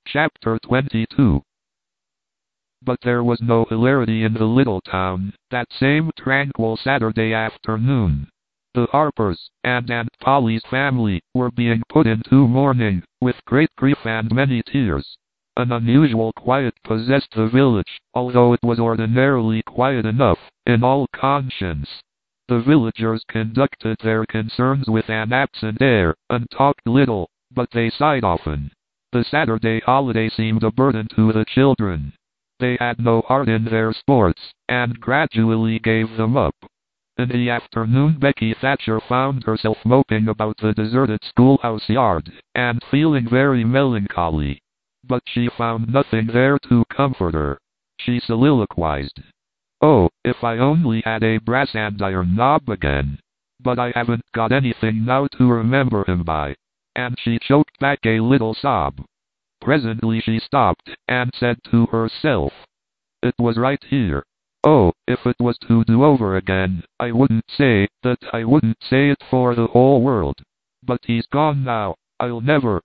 Chapter 22. But there was no hilarity in the little town that same tranquil Saturday afternoon. The Harpers and Aunt Polly's family were being put into mourning, with great grief and many tears. An unusual quiet possessed the village, although it was ordinarily quiet enough, in all conscience. The villagers conducted their concerns with an absent air, and talked little, but they sighed often. The Saturday holiday seemed a burden to the children. They had no heart in their sports, and gradually gave them up. In the afternoon Becky Thatcher found herself moping about the deserted schoolhouse yard, and feeling very melancholy. But she found nothing there to comfort her. She soliloquized, "Oh, if I only had a brass andiron knob again! But I haven't got anything now to remember him by." And she choked back a little sob. Presently she stopped, and said to herself, "It was right here. Oh, if it was to do over again, I wouldn't say it for the whole world. But he's gone now. I'll never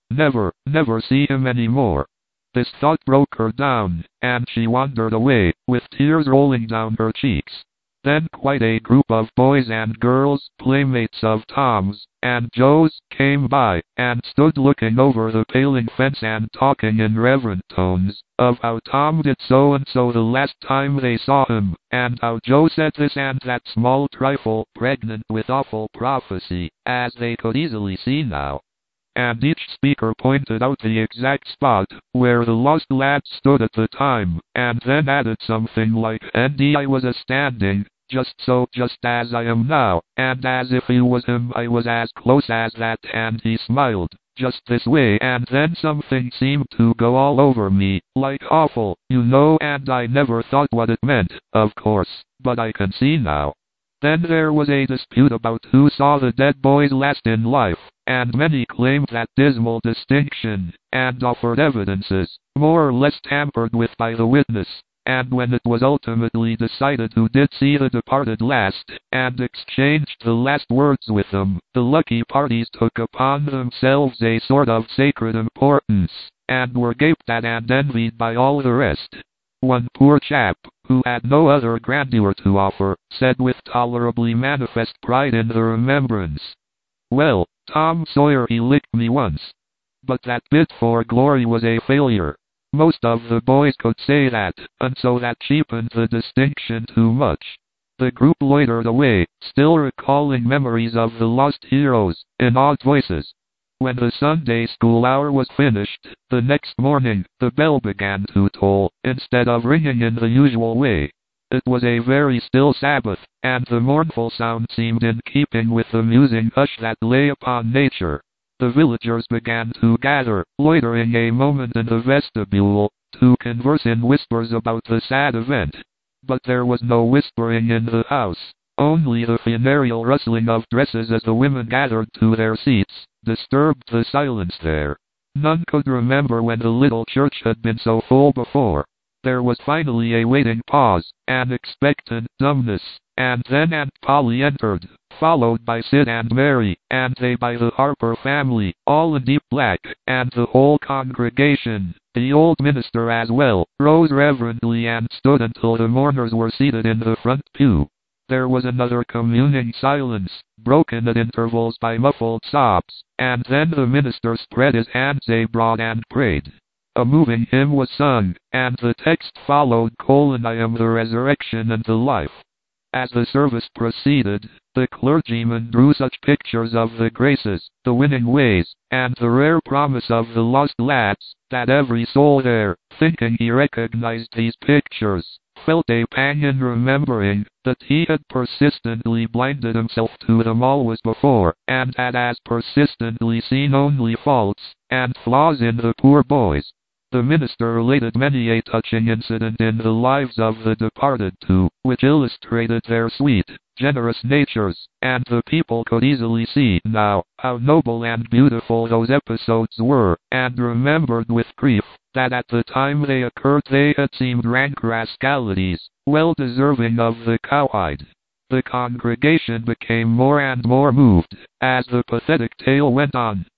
see him any more." This thought broke her down, and she wandered away, with tears rolling down her cheeks. Then quite a group of boys and girls, playmates of Tom's and Joe's, came by, and stood looking over the paling fence and talking in reverent tones, of how Tom did so-and-so the last time they saw him, and how Joe said this and that small trifle, pregnant with awful prophecy, as they could easily see now. And each speaker pointed out the exact spot where the lost lad stood at the time, and then added something like, "And I was a-standing, just as I am now, and as if he was him I was as close as that, and he smiled, just this way, and then something seemed to go all over me, like awful, you know, and I never thought what it meant, of course, but I can see now." Then there was a dispute about who saw the dead boys last in life, and many claimed that dismal distinction, and offered evidences, more or less tampered with by the witness. And when it was ultimately decided who did see the departed last, and exchanged the last words with them, the lucky parties took upon themselves a sort of sacred importance, and were gaped at and envied by all the rest. One poor chap, who had no other grandeur to offer, said with tolerably manifest pride in the remembrance, "Well, Tom Sawyer, he licked me once. But that bid for glory was a failure." Most of the boys could say that, and so that cheapened the distinction too much. The group loitered away, still recalling memories of the lost heroes, in awed voices. When the Sunday school hour was finished, the next morning, the bell began to toll, instead of ringing in the usual way. It was a very still Sabbath, and the mournful sound seemed in keeping with the musing hush that lay upon nature. The villagers began to gather, loitering a moment in the vestibule, to converse in whispers about the sad event. But there was no whispering in the house. Only the funereal rustling of dresses as the women gathered to their seats disturbed the silence there. None could remember when the little church had been so full before. There was finally a waiting pause, an expectant dumbness, and then Aunt Polly entered, followed by Sid and Mary, and they by the Harper family, all in deep black, and the whole congregation, the old minister as well, rose reverently and stood until the mourners were seated in the front pew. There was another communing silence, broken at intervals by muffled sobs, and then the minister spread his hands abroad and prayed. A moving hymn was sung, and the text followed: "I am the resurrection and the life." As the service proceeded, the clergyman drew such pictures of the graces, the winning ways, and the rare promise of the lost lads, that every soul there, thinking he recognized these pictures, felt a pang in remembering that he had persistently blinded himself to them always before, and had as persistently seen only faults and flaws in the poor boys. The minister related many a touching incident in the lives of the departed too, which illustrated their sweet, generous natures, and the people could easily see now how noble and beautiful those episodes were, and remembered with grief that at the time they occurred they had seemed rank rascalities, well deserving of the cowhide. The congregation became more and more moved as the pathetic tale went on,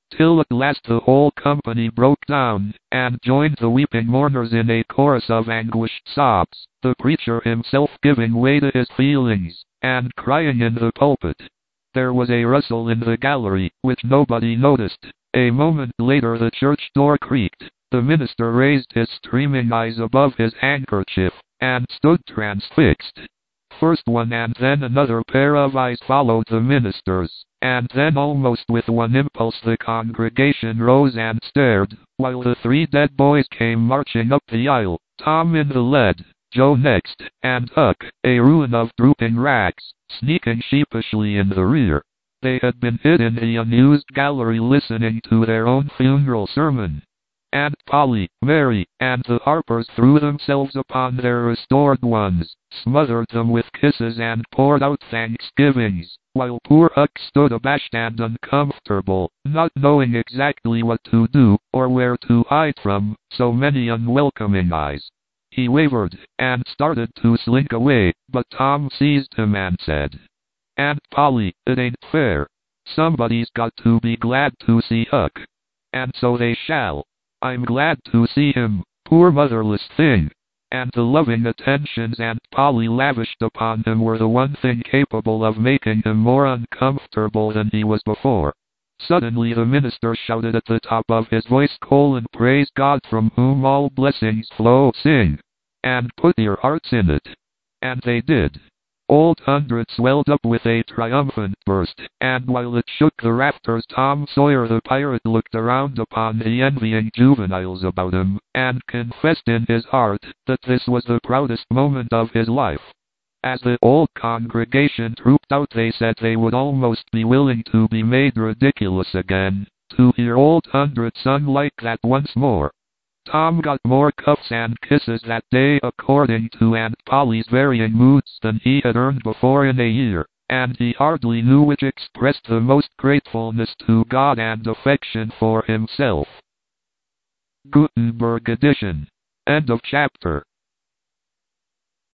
till at last the whole company broke down, and joined the weeping mourners in a chorus of anguished sobs, the preacher himself giving way to his feelings, and crying in the pulpit. There was a rustle in the gallery, which nobody noticed. A moment later the church door creaked. The minister raised his streaming eyes above his handkerchief, and stood transfixed. First one and then another pair of eyes followed the minister's, and then almost with one impulse the congregation rose and stared, while the three dead boys came marching up the aisle, Tom in the lead, Joe next, and Huck, a ruin of drooping rags, sneaking sheepishly in the rear. They had been hid in the unused gallery listening to their own funeral sermon. Aunt Polly, Mary, and the Harpers threw themselves upon their restored ones, smothered them with kisses and poured out thanksgivings, while poor Huck stood abashed and uncomfortable, not knowing exactly what to do, or where to hide from so many unwelcoming eyes. He wavered, and started to slink away, but Tom seized him and said, "Aunt Polly, it ain't fair. Somebody's got to be glad to see Huck. And so they shall. I'm glad to see him, poor motherless thing." And the loving attentions Aunt Polly lavished upon him were the one thing capable of making him more uncomfortable than he was before. Suddenly the minister shouted at the top of his voice, "Praise God from whom all blessings flow, sing, and put your hearts in it." And they did. Old Hundred swelled up with a triumphant burst, and while it shook the rafters Tom Sawyer the pirate looked around upon the envying juveniles about him, and confessed in his heart that this was the proudest moment of his life. As the old congregation trooped out they said they would almost be willing to be made ridiculous again, to hear Old Hundred sung like that once more. Tom got more cuffs and kisses that day according to Aunt Polly's varying moods than he had earned before in a year, and he hardly knew which expressed the most gratefulness to God and affection for himself. Gutenberg edition. End of chapter.